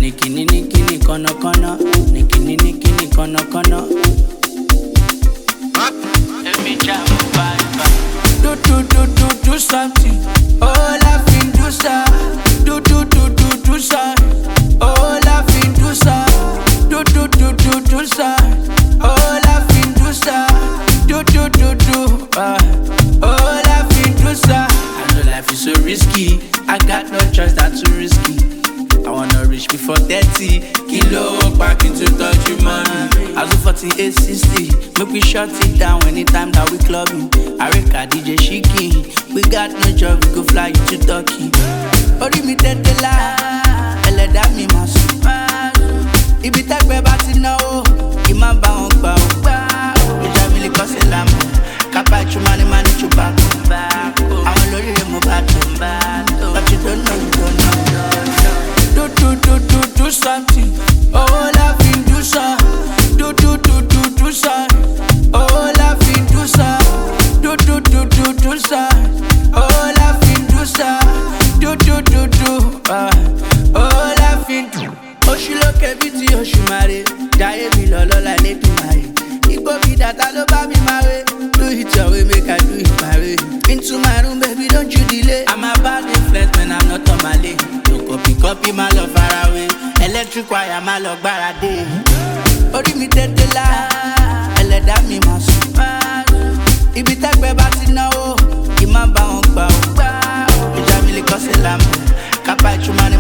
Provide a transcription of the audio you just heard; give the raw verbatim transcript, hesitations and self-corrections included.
Nikini nikini kono kono, nikini nikini kono kono. Every jam vibe. Do do do do do something. Oh, laughing do sa. Do do do do do sa. Oh, laughing do sa. Do do do do do sa. Oh, laughing do sa. Do do do do. Uh. Oh, laughing do sa. I know life is so risky. I got no choice than to risky. I wanna reach before thirty. Kilo back into touch with money. As of forty-eight sixty, make we shut it down anytime that we clubbing. I record D J Shiki. We got no job, we go fly you to Turkey. Ori mi tete la, ẹlẹ́dàá mi máa sùn. Ibi tẹ́gbẹ́ bá ti náwó, kì í má bá wọn gbà ó. Ìjà mi lè kọ́ sí lámù, kápá ìtumá ni máa ní túbà. Àwọn olóríire mo bá tó, but you don't know, you don't know. Do do do do do something. Oh, laughing do sa. Do do do do do sa. Oh, laughing do sa. Do do do do do sa. Oh, laughing do sa. Do do do do. Ah, oh, laughing. Oṣù lókè bí ti oṣù mare. Jayé mi lọ́lọ́ la lédùn mare. Igbó mi dàtà ló bá mi máa wé. Do it your way, make I do it my way. Into my room, baby, don't you delay. I'm about influence, man, I'm not on my lane. Don't copy, copy my love far away. Electric wire, my love barade. Ori mi tete la, ẹlẹ́dàá mi máa sùn. Ibi tẹ́gbẹ́ bá ti náwó, kì í má bá wọn gbà ó. Ìjà mi lè kọ́ sí lámù, kápá ìtumá